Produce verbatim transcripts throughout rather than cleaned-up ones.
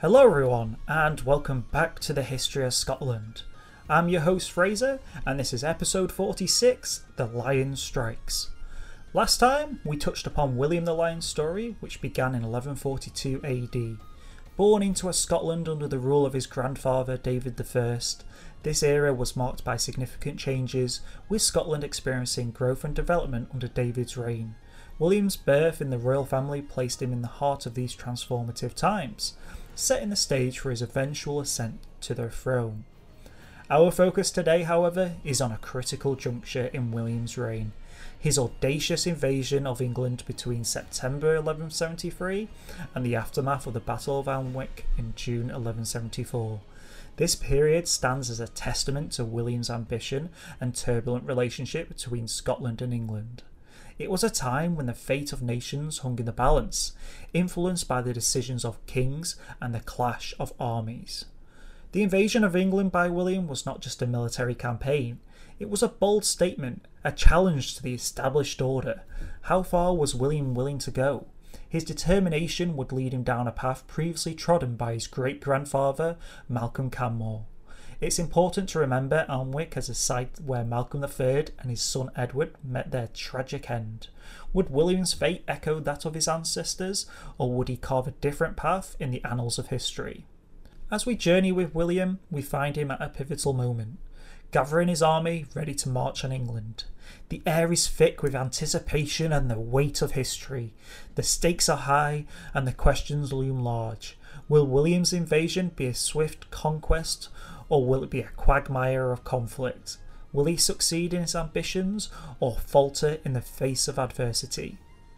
Hello everyone and welcome back to the History of Scotland. I'm your host Fraser and this is episode forty-six, The Lion Strikes. Last time we touched upon William the Lion's story, which began in eleven forty-two A D. Born into a Scotland under the rule of his grandfather David the First, this era was marked by significant changes, with Scotland experiencing growth and development under David's reign. William's birth in the royal family placed him in the heart of these transformative times, setting the stage for his eventual ascent to the throne. Our focus today, however, is on a critical juncture in William's reign: his audacious invasion of England between September eleven seventy-three and the aftermath of the Battle of Alnwick in June eleven seventy-four. This period stands as a testament to William's ambition and turbulent relationship between Scotland and England. It was a time when the fate of nations hung in the balance, influenced by the decisions of kings and the clash of armies. The invasion of England by William was not just a military campaign, it was a bold statement, a challenge to the established order. How far was William willing to go? His determination would lead him down a path previously trodden by his great-grandfather, Malcolm Canmore. It's important to remember Alnwick as a site where Malcolm the Third and his son Edward met their tragic end. Would William's fate echo that of his ancestors, or would he carve a different path in the annals of history? As we journey with William, we find him at a pivotal moment, gathering his army ready to march on England. The air is thick with anticipation and the weight of history. The stakes are high and the questions loom large. Will William's invasion be a swift conquest, or will it be a quagmire of conflict? Will he succeed in his ambitions or falter in the face of adversity?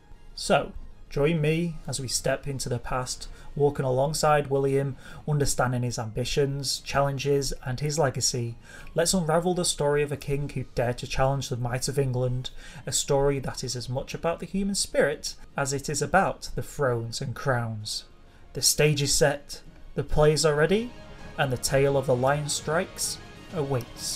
So, join me as we step into the past, walking alongside William, understanding his ambitions, challenges and his legacy. Let's unravel the story of a king who dared to challenge the might of England, a story that is as much about the human spirit as it is about the thrones and crowns. The stage is set, the plays are ready, and the tale of the Lion Strikes awaits.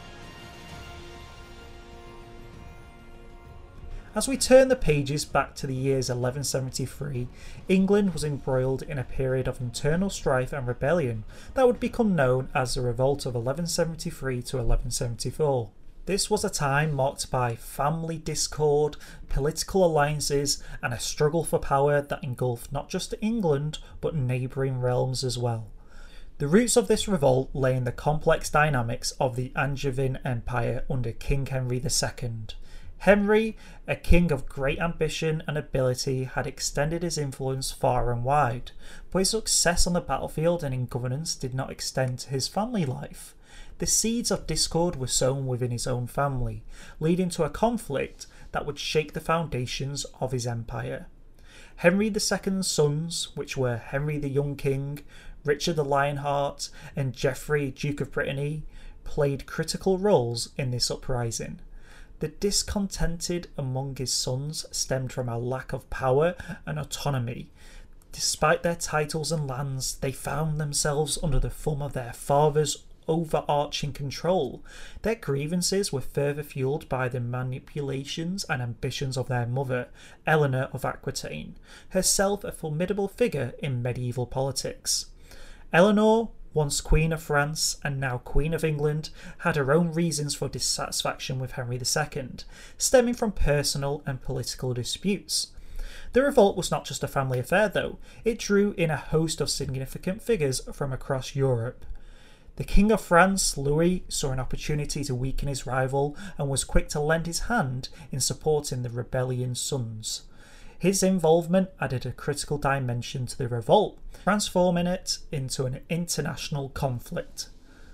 As we turn the pages back to the years eleven seventy-three, England was embroiled in a period of internal strife and rebellion that would become known as the Revolt of eleven seventy-three to eleven seventy-four. This was a time marked by family discord, political alliances, and a struggle for power that engulfed not just England but neighbouring realms as well. The roots of this revolt lay in the complex dynamics of the Angevin Empire under King Henry the Second. Henry, a king of great ambition and ability, had extended his influence far and wide, but his success on the battlefield and in governance did not extend to his family life. The seeds of discord were sown within his own family, leading to a conflict that would shake the foundations of his empire. Henry the Second's sons, which were Henry the Young King, Richard the Lionheart, and Geoffrey, Duke of Brittany, played critical roles in this uprising. The discontented among his sons stemmed from a lack of power and autonomy. Despite their titles and lands, they found themselves under the thumb of their father's overarching control. Their grievances were further fueled by the manipulations and ambitions of their mother, Eleanor of Aquitaine, herself a formidable figure in medieval politics. Eleanor, once Queen of France and now Queen of England, had her own reasons for dissatisfaction with Henry the Second, stemming from personal and political disputes. The revolt was not just a family affair though, it drew in a host of significant figures from across Europe. The King of France, Louis, saw an opportunity to weaken his rival and was quick to lend his hand in supporting the rebellion's sons. His involvement added a critical dimension to the revolt, transforming it into an international conflict.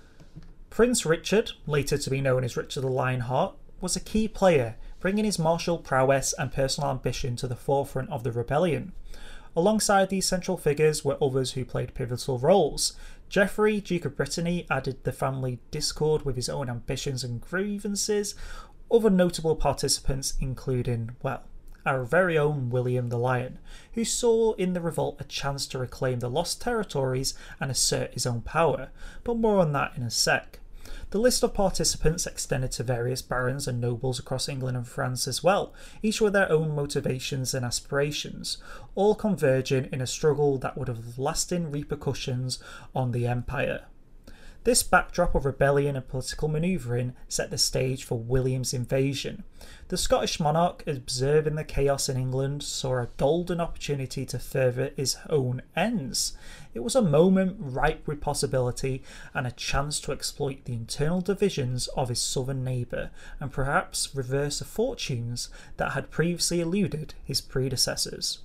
Prince Richard, later to be known as Richard the Lionheart, was a key player, bringing his martial prowess and personal ambition to the forefront of the rebellion. Alongside these central figures were others who played pivotal roles. Geoffrey, Duke of Brittany, added the family discord with his own ambitions and grievances. Other notable participants including, well, our very own William the Lion, who saw in the revolt a chance to reclaim the lost territories and assert his own power, but more on that in a sec. The list of participants extended to various barons and nobles across England and France as well, each with their own motivations and aspirations, all converging in a struggle that would have lasting repercussions on the empire. This backdrop of rebellion and political manoeuvring set the stage for William's invasion. The Scottish monarch, observing the chaos in England, saw a golden opportunity to further his own ends. It was a moment ripe with possibility and a chance to exploit the internal divisions of his southern neighbour and perhaps reverse the fortunes that had previously eluded his predecessors.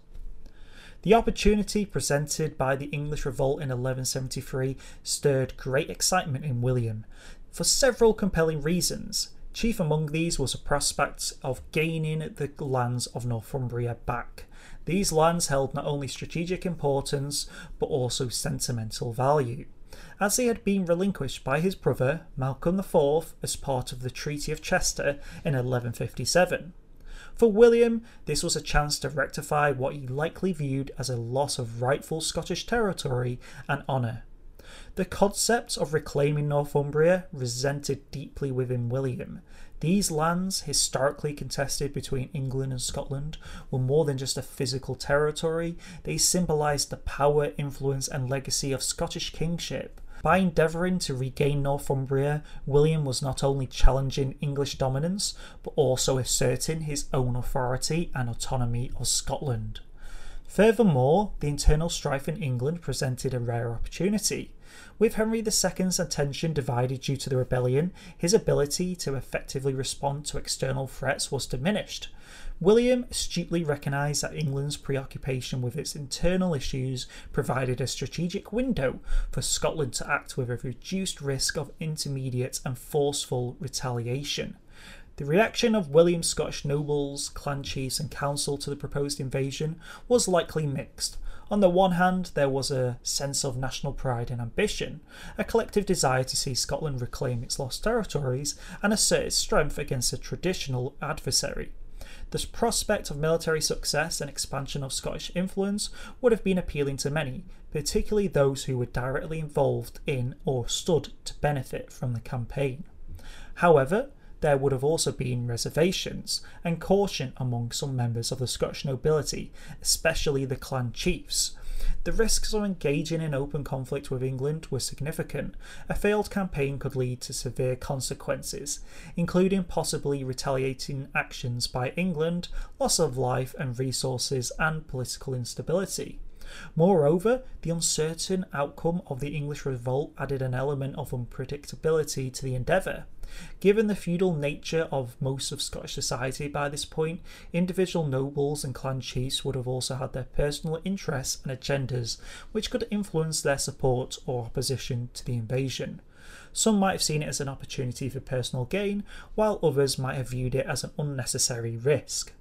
The opportunity presented by the English revolt in eleven seventy-three stirred great excitement in William, for several compelling reasons. Chief among these was the prospect of gaining the lands of Northumbria back. These lands held not only strategic importance, but also sentimental value, as they had been relinquished by his brother, Malcolm the fourth, as part of the Treaty of Chester in eleven fifty-seven. For William, this was a chance to rectify what he likely viewed as a loss of rightful Scottish territory and honour. The concept of reclaiming Northumbria resented deeply within William. These lands, historically contested between England and Scotland, were more than just a physical territory. They symbolised the power, influence and legacy of Scottish kingship. By endeavouring to regain Northumbria, William was not only challenging English dominance, but also asserting his own authority and autonomy of Scotland. Furthermore, the internal strife in England presented a rare opportunity. With Henry the Second's attention divided due to the rebellion, his ability to effectively respond to external threats was diminished. William astutely recognised that England's preoccupation with its internal issues provided a strategic window for Scotland to act with a reduced risk of intermediate and forceful retaliation. The reaction of William's Scottish nobles, clan chiefs and council to the proposed invasion was likely mixed. On the one hand, there was a sense of national pride and ambition, a collective desire to see Scotland reclaim its lost territories and assert its strength against a traditional adversary. The prospect of military success and expansion of Scottish influence would have been appealing to many, particularly those who were directly involved in or stood to benefit from the campaign. However, there would have also been reservations and caution among some members of the Scottish nobility, especially the clan chiefs. The risks of engaging in open conflict with England were significant. A failed campaign could lead to severe consequences, including possibly retaliating actions by England, loss of life and resources, and political instability. Moreover, the uncertain outcome of the English revolt added an element of unpredictability to the endeavour. Given the feudal nature of most of Scottish society by this point, individual nobles and clan chiefs would have also had their personal interests and agendas which could influence their support or opposition to the invasion. Some might have seen it as an opportunity for personal gain, while others might have viewed it as an unnecessary risk.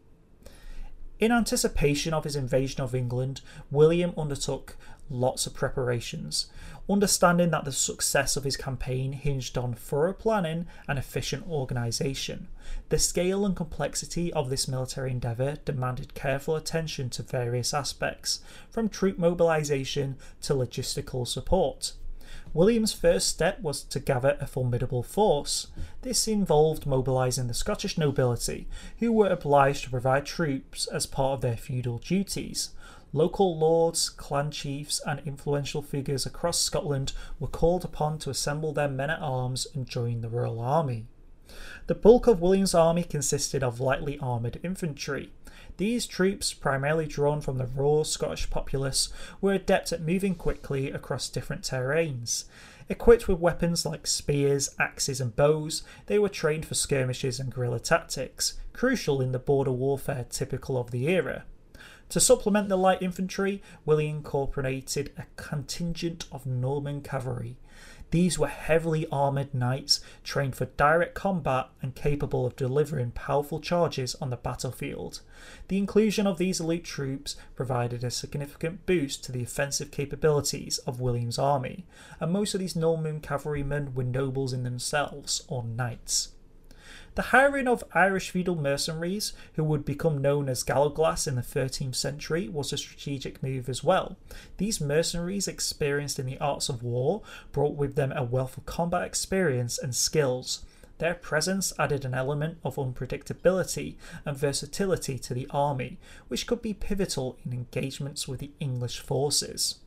In anticipation of his invasion of England, William undertook lots of preparations, understanding that the success of his campaign hinged on thorough planning and efficient organisation. The scale and complexity of this military endeavour demanded careful attention to various aspects, from troop mobilisation to logistical support. William's first step was to gather a formidable force. This involved mobilising the Scottish nobility, who were obliged to provide troops as part of their feudal duties. Local lords, clan chiefs and influential figures across Scotland were called upon to assemble their men-at-arms and join the Royal Army. The bulk of William's army consisted of lightly armoured infantry. These troops, primarily drawn from the raw Scottish populace, were adept at moving quickly across different terrains. Equipped with weapons like spears, axes and bows, they were trained for skirmishes and guerrilla tactics, crucial in the border warfare typical of the era. To supplement the light infantry, William incorporated a contingent of Norman cavalry. These were heavily armoured knights trained for direct combat and capable of delivering powerful charges on the battlefield. The inclusion of these elite troops provided a significant boost to the offensive capabilities of William's army, and most of these Norman cavalrymen were nobles in themselves or knights. The hiring of Irish feudal mercenaries, who would become known as Gallowglass in the thirteenth century, was a strategic move as well. These mercenaries, experienced in the arts of war, brought with them a wealth of combat experience and skills. Their presence added an element of unpredictability and versatility to the army, which could be pivotal in engagements with the English forces.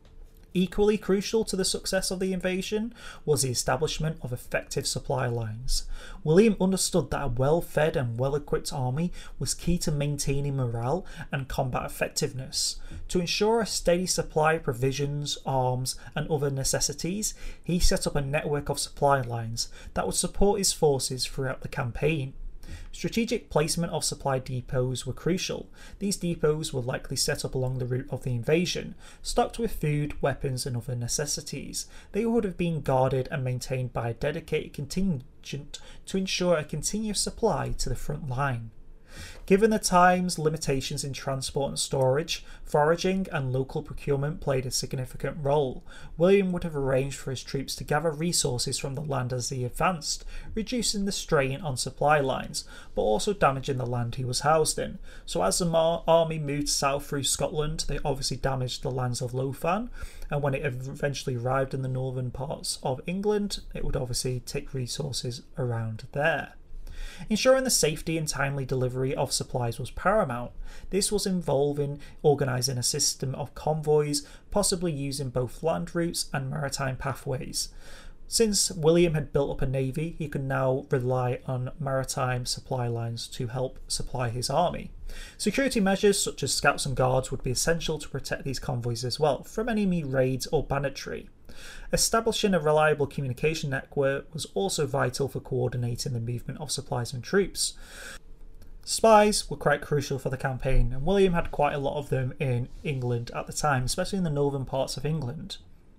Equally crucial to the success of the invasion was the establishment of effective supply lines. William understood that a well-fed and well-equipped army was key to maintaining morale and combat effectiveness. To ensure a steady supply of provisions, arms, and other necessities, he set up a network of supply lines that would support his forces throughout the campaign. Strategic placement of supply depots were crucial. These depots were likely set up along the route of the invasion, stocked with food, weapons, and other necessities. They would have been guarded and maintained by a dedicated contingent to ensure a continuous supply to the front line. Given the time's limitations in transport and storage, foraging and local procurement played a significant role. William would have arranged for his troops to gather resources from the land as they advanced, reducing the strain on supply lines, but also damaging the land he was housed in. So as the Mar- army moved south through Scotland, they obviously damaged the lands of Lothian, and when it eventually arrived in the northern parts of England, it would obviously take resources around there. Ensuring the safety and timely delivery of supplies was paramount. This was involving organising a system of convoys, possibly using both land routes and maritime pathways. Since William had built up a navy, he could now rely on maritime supply lines to help supply his army. Security measures such as scouts and guards would be essential to protect these convoys as well from enemy raids or banditry. Establishing a reliable communication network was also vital for coordinating the movement of supplies and troops. Spies were quite crucial for the campaign, and William had quite a lot of them in England at the time, especially in the northern parts of England.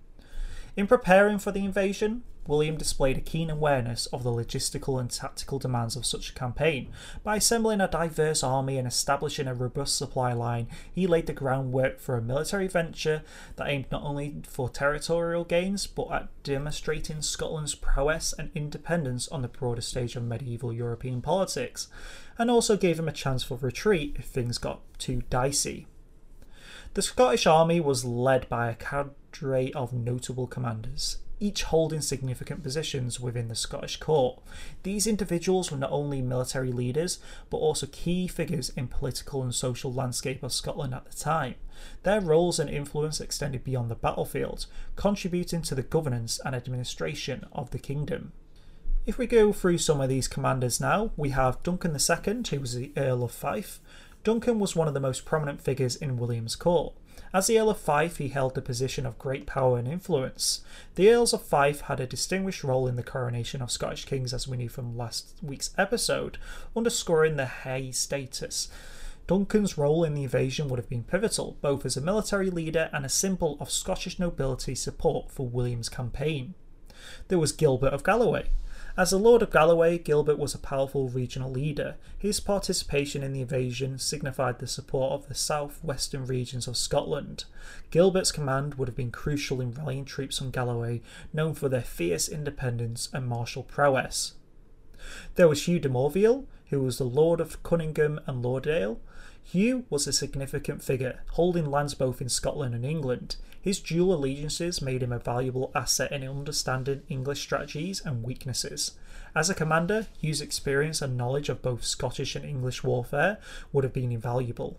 In preparing for the invasion, William displayed a keen awareness of the logistical and tactical demands of such a campaign. By assembling a diverse army and establishing a robust supply line, he laid the groundwork for a military venture that aimed not only for territorial gains, but at demonstrating Scotland's prowess and independence on the broader stage of medieval European politics, and also gave him a chance for retreat if things got too dicey. The Scottish army was led by a cadre of notable commanders, each holding significant positions within the Scottish court. These individuals were not only military leaders, but also key figures in political and social landscape of Scotland at the time. Their roles and influence extended beyond the battlefield, contributing to the governance and administration of the kingdom. If we go through some of these commanders now, we have Duncan the Second, who was the Earl of Fife. Duncan was one of the most prominent figures in William's court. As the Earl of Fife, he held the position of great power and influence. The Earls of Fife had a distinguished role in the coronation of Scottish kings, as we knew from last week's episode, underscoring their high status. Duncan's role in the invasion would have been pivotal, both as a military leader and a symbol of Scottish nobility support for William's campaign. There was Gilbert of Galloway. As the Lord of Galloway, Gilbert was a powerful regional leader. His participation in the invasion signified the support of the south-western regions of Scotland. Gilbert's command would have been crucial in rallying troops on Galloway, known for their fierce independence and martial prowess. There was Hugh de Morville, who was the Lord of Cunningham and Lauderdale. Hugh was a significant figure, holding lands both in Scotland and England. His dual allegiances made him a valuable asset in understanding English strategies and weaknesses. As a commander, Hugh's experience and knowledge of both Scottish and English warfare would have been invaluable.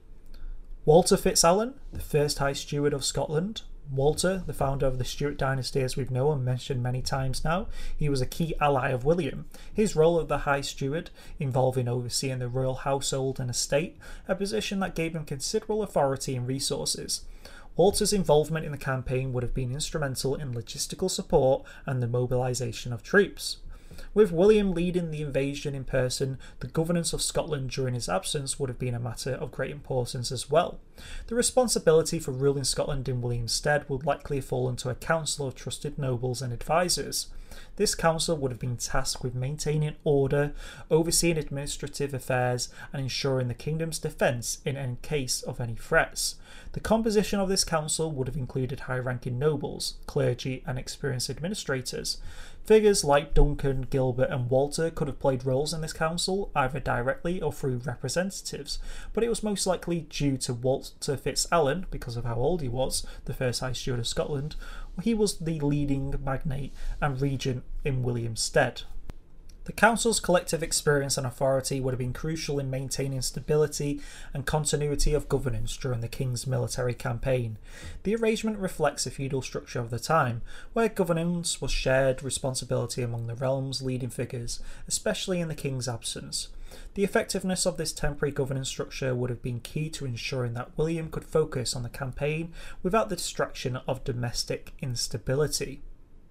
Walter FitzAlan, the first High Steward of Scotland. Walter, the founder of the Stuart dynasty as we've known and mentioned many times now, he was a key ally of William. His role of the High Steward, involving overseeing the royal household and estate, a position that gave him considerable authority and resources. Walter's involvement in the campaign would have been instrumental in logistical support and the mobilisation of troops. With William leading the invasion in person, the governance of Scotland during his absence would have been a matter of great importance as well. The responsibility for ruling Scotland in William's stead would likely have fallen to a council of trusted nobles and advisors. This council would have been tasked with maintaining order, overseeing administrative affairs, and ensuring the kingdom's defence in any case of any threats. The composition of this council would have included high-ranking nobles, clergy, and experienced administrators. Figures like Duncan, Gilbert, and Walter could have played roles in this council, either directly or through representatives, but it was most likely due to Walter FitzAlan, because of how old he was, the first High Steward of Scotland. He was the leading magnate and regent in William's stead. The council's collective experience and authority would have been crucial in maintaining stability and continuity of governance during the king's military campaign. The arrangement reflects a feudal structure of the time, where governance was shared responsibility among the realm's leading figures, especially in the king's absence. The effectiveness of this temporary governance structure would have been key to ensuring that William could focus on the campaign without the distraction of domestic instability.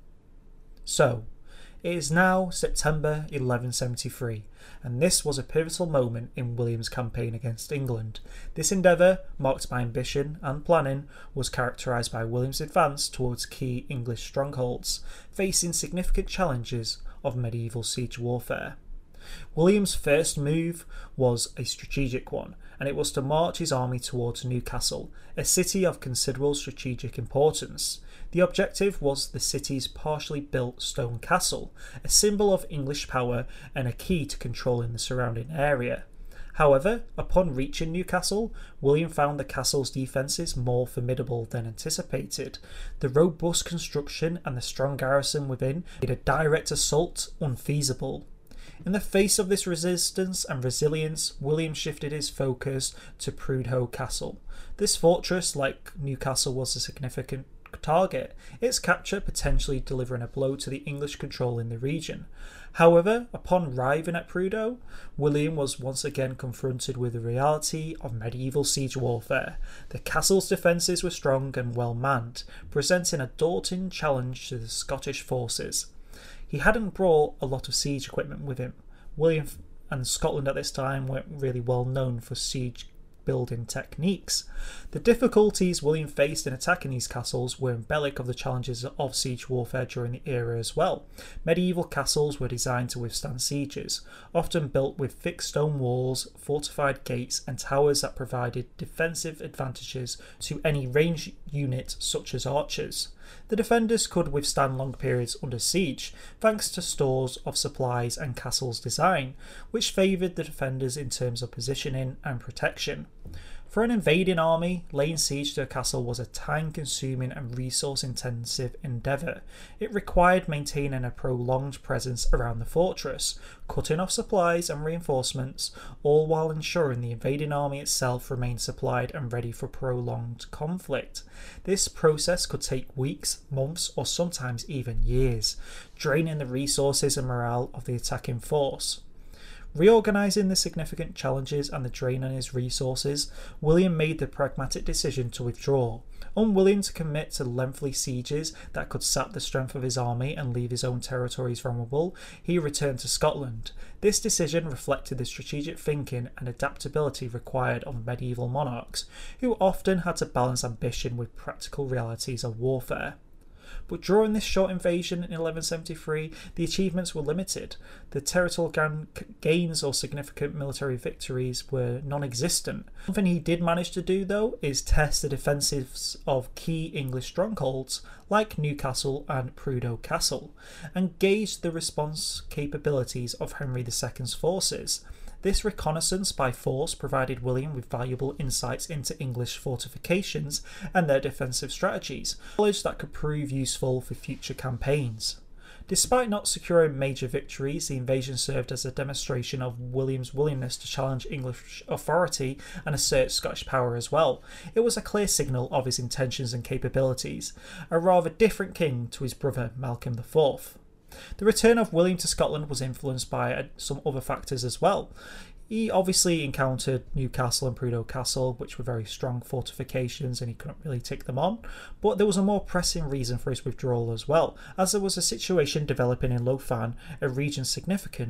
So, it is now September eleven seventy-three, and this was a pivotal moment in William's campaign against England. This endeavour, marked by ambition and planning, was characterised by William's advance towards key English strongholds, facing significant challenges of medieval siege warfare. William's first move was a strategic one, and it was to march his army towards Newcastle, a city of considerable strategic importance. The objective was the city's partially built stone castle, a symbol of English power and a key to controlling the surrounding area. However, upon reaching Newcastle, William found the castle's defences more formidable than anticipated. The robust construction and the strong garrison within made a direct assault unfeasible. In the face of this resistance and resilience, William shifted his focus to Prudhoe Castle. This fortress, like Newcastle, was a significant target, its capture potentially delivering a blow to the English control in the region. However, upon arriving at Prudhoe, William was once again confronted with the reality of medieval siege warfare. The castle's defences were strong and well manned, presenting a daunting challenge to the Scottish forces. He hadn't brought a lot of siege equipment with him. William and Scotland at this time weren't really well known for siege building techniques. The difficulties William faced in attacking these castles were embellic of the challenges of siege warfare during the era as well. Medieval castles were designed to withstand sieges, often built with thick stone walls, fortified gates, and towers that provided defensive advantages to any ranged unit such as archers. The defenders could withstand long periods under siege, thanks to stores of supplies and castle's design, which favoured the defenders in terms of positioning and protection. For an invading army, laying siege to a castle was a time-consuming and resource-intensive endeavour. It required maintaining a prolonged presence around the fortress, cutting off supplies and reinforcements, all while ensuring the invading army itself remained supplied and ready for prolonged conflict. This process could take weeks, months, or sometimes even years, draining the resources and morale of the attacking force. Reorganising the significant challenges and the drain on his resources, William made the pragmatic decision to withdraw. Unwilling to commit to lengthy sieges that could sap the strength of his army and leave his own territories vulnerable, he returned to Scotland. This decision reflected the strategic thinking and adaptability required of medieval monarchs, who often had to balance ambition with practical realities of warfare. But during this short invasion in eleven seventy-three, the achievements were limited. The territorial gains or significant military victories were non-existent. Something he did manage to do, though, is test the defences of key English strongholds like Newcastle and Prudhoe Castle, and gauge the response capabilities of Henry the Second's forces. This reconnaissance by force provided William with valuable insights into English fortifications and their defensive strategies, knowledge that could prove useful for future campaigns. Despite not securing major victories, the invasion served as a demonstration of William's willingness to challenge English authority and assert Scottish power as well. It was a clear signal of his intentions and capabilities, a rather different king to his brother Malcolm the Fourth. The return of William to Scotland was influenced by some other factors as well. He obviously encountered Newcastle and Prudhoe Castle, which were very strong fortifications, and he couldn't really take them on. But there was a more pressing reason for his withdrawal as well, as there was a situation developing in Lothian, a region significant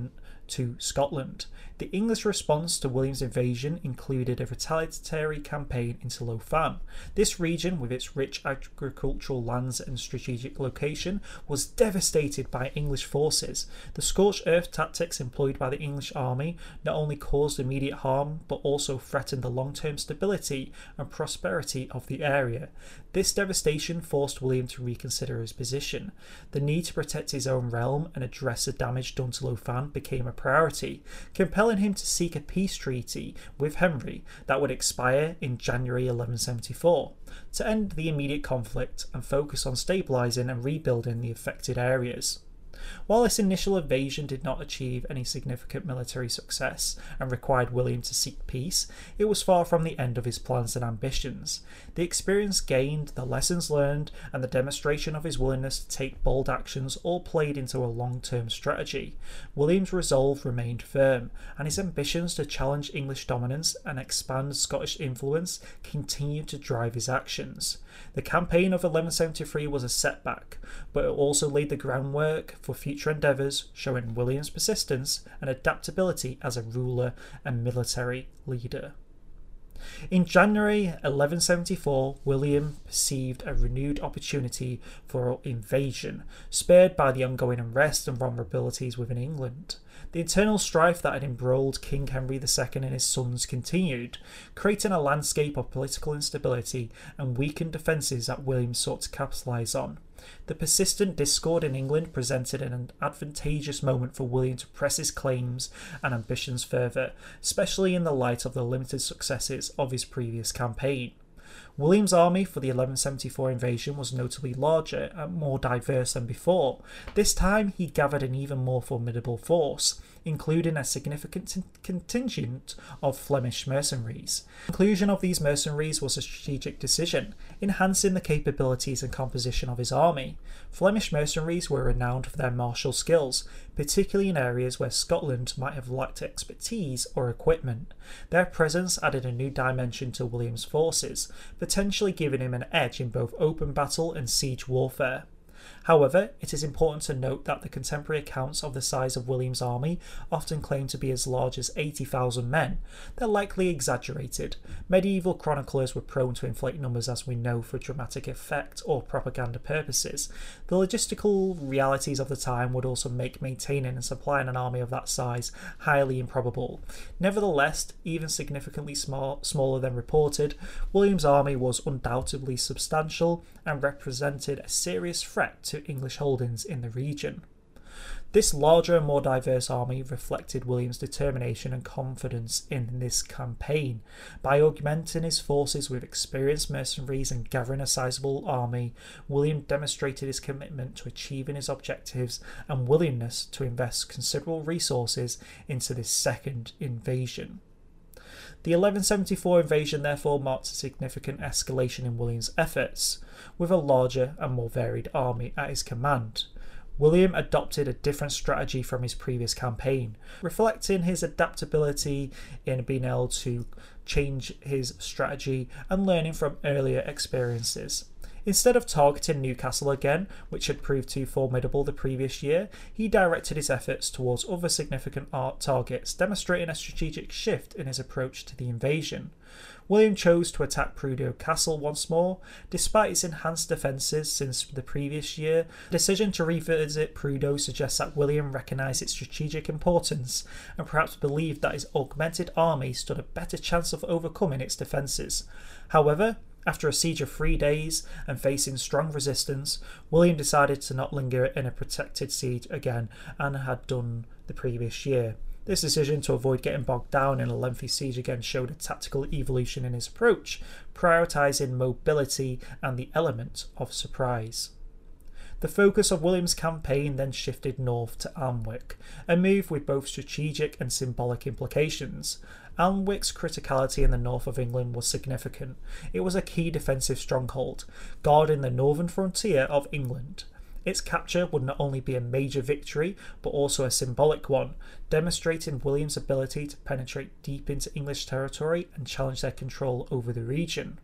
to Scotland. The English response to William's invasion included a retaliatory campaign into Lothian. This region, with its rich agricultural lands and strategic location, was devastated by English forces. The scorched earth tactics employed by the English army not only caused immediate harm, but also threatened the long-term stability and prosperity of the area. This devastation forced William to reconsider his position. The need to protect his own realm and address the damage done to Lothian became a priority, compelling him to seek a peace treaty with Henry that would expire in January eleven seventy-four, to end the immediate conflict and focus on stabilising and rebuilding the affected areas. While this initial invasion did not achieve any significant military success and required William to seek peace, it was far from the end of his plans and ambitions. The experience gained, the lessons learned, and the demonstration of his willingness to take bold actions all played into a long-term strategy. William's resolve remained firm, and his ambitions to challenge English dominance and expand Scottish influence continued to drive his actions. The campaign of eleven seventy-three was a setback, but it also laid the groundwork for future endeavours, showing William's persistence and adaptability as a ruler and military leader. In January eleven seventy-four, William perceived a renewed opportunity for invasion, spurred by the ongoing unrest and vulnerabilities within England. The internal strife that had embroiled King Henry the Second and his sons continued, creating a landscape of political instability and weakened defences that William sought to capitalise on. The persistent discord in England presented an advantageous moment for William to press his claims and ambitions further, especially in the light of the limited successes of his previous campaign. William's army for the eleven seventy-four invasion was notably larger and more diverse than before. This time he gathered an even more formidable force, including a significant contingent of Flemish mercenaries. The inclusion of these mercenaries was a strategic decision, enhancing the capabilities and composition of his army. Flemish mercenaries were renowned for their martial skills, particularly in areas where Scotland might have lacked expertise or equipment. Their presence added a new dimension to William's forces, potentially giving him an edge in both open battle and siege warfare. However, it is important to note that the contemporary accounts of the size of William's army often claim to be as large as eighty thousand men. They're likely exaggerated. Medieval chroniclers were prone to inflate numbers, as we know, for dramatic effect or propaganda purposes. The logistical realities of the time would also make maintaining and supplying an army of that size highly improbable. Nevertheless, even significantly small, smaller than reported, William's army was undoubtedly substantial and represented a serious threat to English holdings in the region. This larger and more diverse army reflected William's determination and confidence in this campaign. By augmenting his forces with experienced mercenaries and gathering a sizable army, William demonstrated his commitment to achieving his objectives and willingness to invest considerable resources into this second invasion. The eleven seventy-four invasion therefore marked a significant escalation in William's efforts, with a larger and more varied army at his command. William adopted a different strategy from his previous campaign, reflecting his adaptability in being able to change his strategy and learning from earlier experiences. Instead of targeting Newcastle again, which had proved too formidable the previous year, he directed his efforts towards other significant art targets, demonstrating a strategic shift in his approach to the invasion. William chose to attack Prudhoe Castle once more. Despite its enhanced defences since the previous year, the decision to revisit Prudhoe suggests that William recognised its strategic importance and perhaps believed that his augmented army stood a better chance of overcoming its defences. However, after a siege of three days and facing strong resistance, William decided to not linger in a protected siege again and had done the previous year. This decision to avoid getting bogged down in a lengthy siege again showed a tactical evolution in his approach, prioritising mobility and the element of surprise. The focus of William's campaign then shifted north to Alnwick, a move with both strategic and symbolic implications. Alnwick's criticality in the north of England was significant. It was a key defensive stronghold, guarding the northern frontier of England. Its capture would not only be a major victory, but also a symbolic one, demonstrating William's ability to penetrate deep into English territory and challenge their control over the region.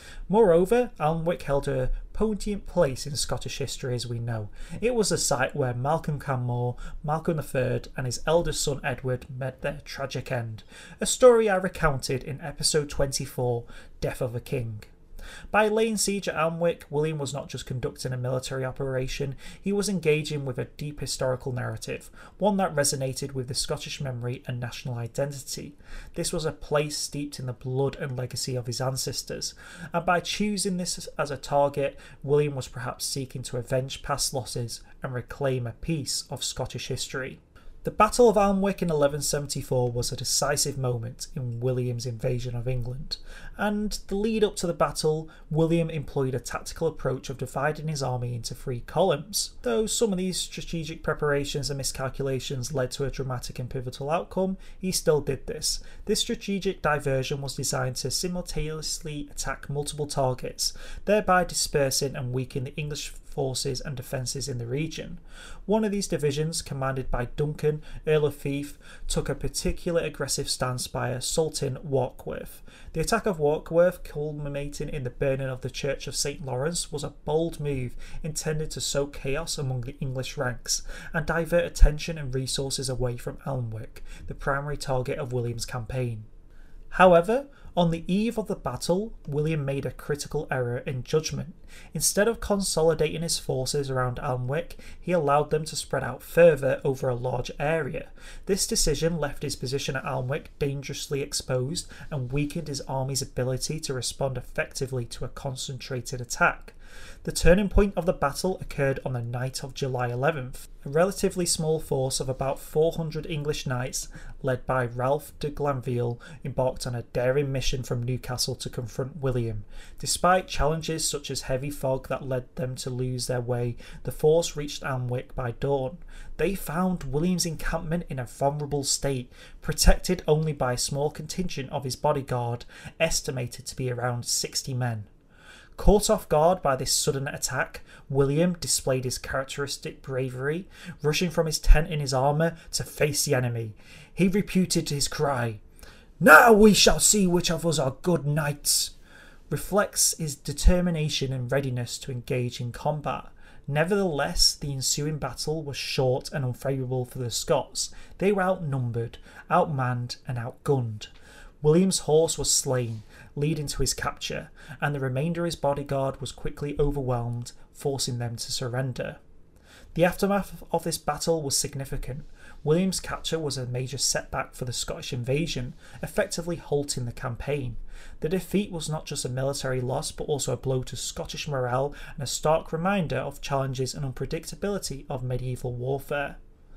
Moreover, Alnwick held a poignant place in Scottish history as we know. It was a site where Malcolm Canmore, Malcolm the Third and his eldest son Edward met their tragic end, a story I recounted in episode twenty-four, Death of a King. By laying siege at Alnwick, William was not just conducting a military operation, he was engaging with a deep historical narrative, one that resonated with the Scottish memory and national identity. This was a place steeped in the blood and legacy of his ancestors, and by choosing this as a target, William was perhaps seeking to avenge past losses and reclaim a piece of Scottish history. The Battle of Alnwick in eleven seventy-four was a decisive moment in William's invasion of England, and the lead up to the battle, William employed a tactical approach of dividing his army into three columns. Though some of these strategic preparations and miscalculations led to a dramatic and pivotal outcome, he still did this. This strategic diversion was designed to simultaneously attack multiple targets, thereby dispersing and weakening the English forces and defences in the region. One of these divisions, commanded by Duncan, Earl of Fife, took a particularly aggressive stance by assaulting Warkworth. The attack of Warkworth, culminating in the burning of the Church of Saint Lawrence, was a bold move intended to sow chaos among the English ranks and divert attention and resources away from Alnwick, the primary target of William's campaign. However, on the eve of the battle, William made a critical error in judgment. Instead of consolidating his forces around Alnwick, he allowed them to spread out further over a large area. This decision left his position at Alnwick dangerously exposed and weakened his army's ability to respond effectively to a concentrated attack. The turning point of the battle occurred on the night of July eleventh. A relatively small force of about four hundred English knights, led by Ralph de Glanville, embarked on a daring mission from Newcastle to confront William. Despite challenges such as heavy fog that led them to lose their way, the force reached Alnwick by dawn. They found William's encampment in a vulnerable state, protected only by a small contingent of his bodyguard, estimated to be around sixty men. Caught off guard by this sudden attack, William displayed his characteristic bravery, rushing from his tent in his armour to face the enemy. He repeated his cry, "Now we shall see which of us are good knights," reflects his determination and readiness to engage in combat. Nevertheless, the ensuing battle was short and unfavourable for the Scots. They were outnumbered, outmanned and outgunned. William's horse was slain, leading to his capture, and the remainder of his bodyguard was quickly overwhelmed, forcing them to surrender. The aftermath of this battle was significant. William's capture was a major setback for the Scottish invasion, effectively halting the campaign. The defeat was not just a military loss, but also a blow to Scottish morale and a stark reminder of challenges and unpredictability of medieval warfare.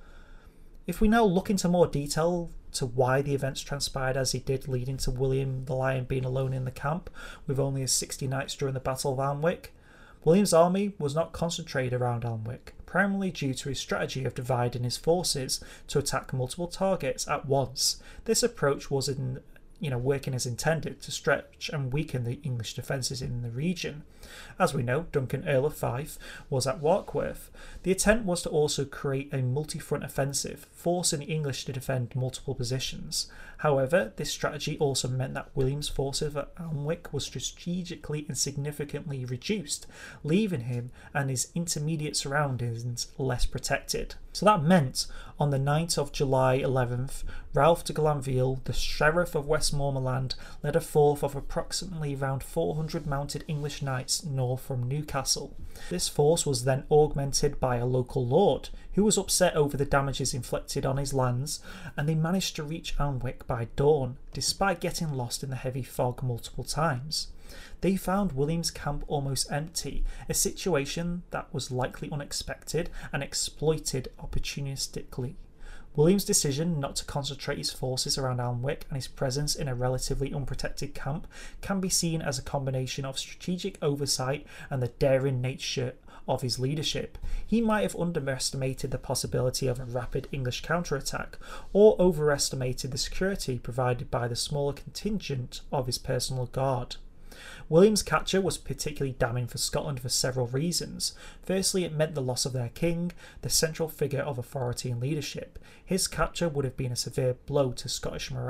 If we now look into more detail to why the events transpired as they did, leading to William the Lion being alone in the camp with only his sixty knights during the Battle of Alnwick, William's army was not concentrated around Alnwick, primarily due to his strategy of dividing his forces to attack multiple targets at once. This approach was in you know, working as intended to stretch and weaken the English defences in the region. As we know, Duncan, Earl of Fife, was at Warkworth. The intent was to also create a multi-front offensive, forcing the English to defend multiple positions. However, this strategy also meant that William's forces at Alnwick was strategically and significantly reduced, leaving him and his intermediate surroundings less protected. So that meant, on the night of July eleventh, Ralph de Glanville, the Sheriff of Westmoreland, led a force of approximately around four hundred mounted English knights north from Newcastle. This force was then augmented by a local lord, who was upset over the damages inflicted on his lands, and they managed to reach Alnwick by dawn, despite getting lost in the heavy fog multiple times. They found William's camp almost empty, a situation that was likely unexpected and exploited opportunistically. William's decision not to concentrate his forces around Alnwick and his presence in a relatively unprotected camp can be seen as a combination of strategic oversight and the daring nature of his leadership. He might have underestimated the possibility of a rapid English counterattack, or overestimated the security provided by the smaller contingent of his personal guard. William's capture was particularly damning for Scotland for several reasons. Firstly, it meant the loss of their king, the central figure of authority and leadership. His capture would have been a severe blow to Scottish morale.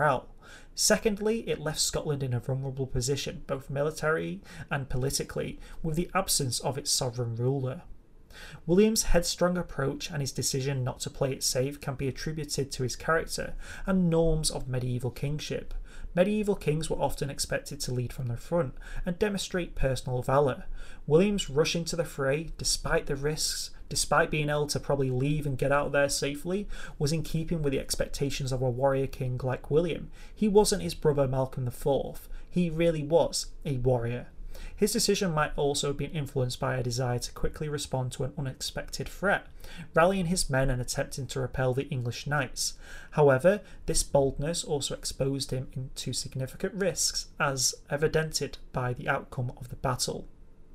Secondly, it left Scotland in a vulnerable position, both military and politically, with the absence of its sovereign ruler. William's headstrong approach and his decision not to play it safe can be attributed to his character and norms of medieval kingship. Medieval kings were often expected to lead from the front and demonstrate personal valour. William's rush into the fray, despite the risks, despite being able to probably leave and get out there safely, was in keeping with the expectations of a warrior king like William. He wasn't his brother Malcolm the Fourth, he really was a warrior. His decision might also have been influenced by a desire to quickly respond to an unexpected threat, rallying his men and attempting to repel the English knights. However, this boldness also exposed him to significant risks, as evidenced by the outcome of the battle.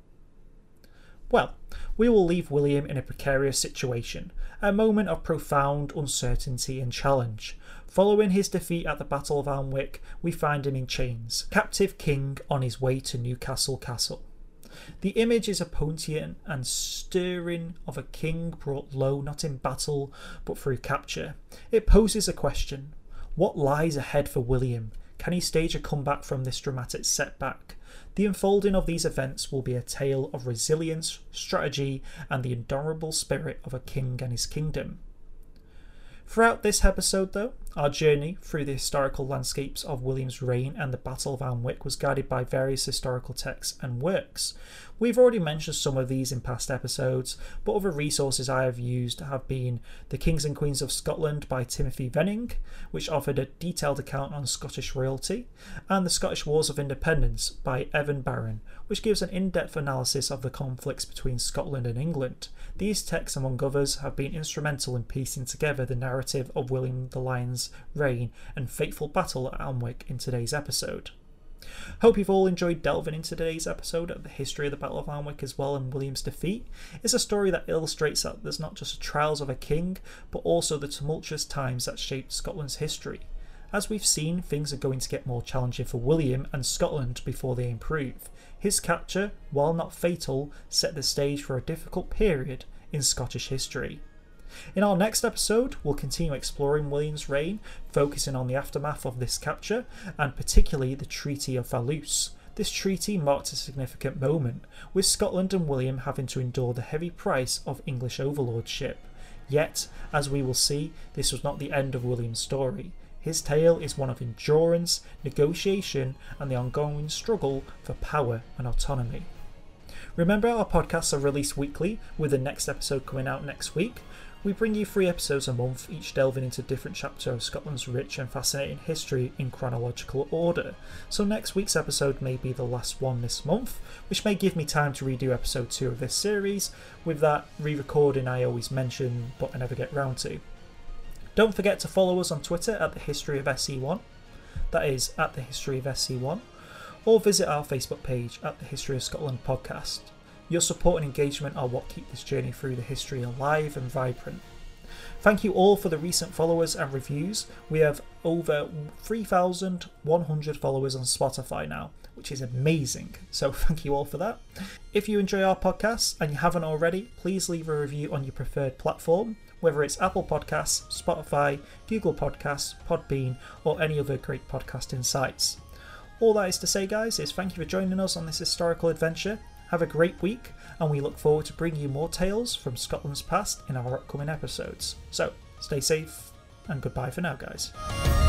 Well, we will leave William in a precarious situation, a moment of profound uncertainty and challenge. Following his defeat at the Battle of Alnwick, we find him in chains, captive king on his way to Newcastle Castle. The image is a poignant and stirring of a king brought low not in battle but through capture. It poses a question: what lies ahead for William? Can he stage a comeback from this dramatic setback? The unfolding of these events will be a tale of resilience, strategy, and the indomitable spirit of a king and his kingdom. Throughout this episode, though, our journey through the historical landscapes of William's reign and the Battle of Alnwick was guided by various historical texts and works. We've already mentioned some of these in past episodes, but other resources I have used have been The Kings and Queens of Scotland by Timothy Venning, which offered a detailed account on Scottish royalty, and The Scottish Wars of Independence by Evan Barron, which gives an in-depth analysis of the conflicts between Scotland and England. These texts, among others, have been instrumental in piecing together the narrative of William the Lion's reign and fateful battle at Alnwick in today's episode. Hope you've all enjoyed delving into today's episode of the history of the Battle of Alnwick as well and William's defeat. It's a story that illustrates that there's not just the trials of a king, but also the tumultuous times that shaped Scotland's history. As we've seen, things are going to get more challenging for William and Scotland before they improve. His capture, while not fatal, set the stage for a difficult period in Scottish history. In our next episode, we'll continue exploring William's reign, focusing on the aftermath of this capture, and particularly the Treaty of Valois. This treaty marked a significant moment, with Scotland and William having to endure the heavy price of English overlordship. Yet, as we will see, this was not the end of William's story. His tale is one of endurance, negotiation, and the ongoing struggle for power and autonomy. Remember, our podcasts are released weekly, with the next episode coming out next week. We bring you three episodes a month, each delving into a different chapter of Scotland's rich and fascinating history in chronological order. So next week's episode may be the last one this month, which may give me time to redo episode two of this series, with that re-recording I always mention but I never get round to. Don't forget to follow us on Twitter at the History of S C one, that is at the History of S C one, or visit our Facebook page at the History of Scotland podcast. Your support and engagement are what keep this journey through the history alive and vibrant. Thank you all for the recent followers and reviews. We have over three thousand one hundred followers on Spotify now, which is amazing, so thank you all for that. If you enjoy our podcasts and you haven't already, please leave a review on your preferred platform, whether it's Apple Podcasts, Spotify, Google Podcasts, Podbean, or any other great podcasting sites. All that is to say, guys, is thank you for joining us on this historical adventure. Have a great week, and we look forward to bringing you more tales from Scotland's past in our upcoming episodes. So, stay safe, and goodbye for now, guys.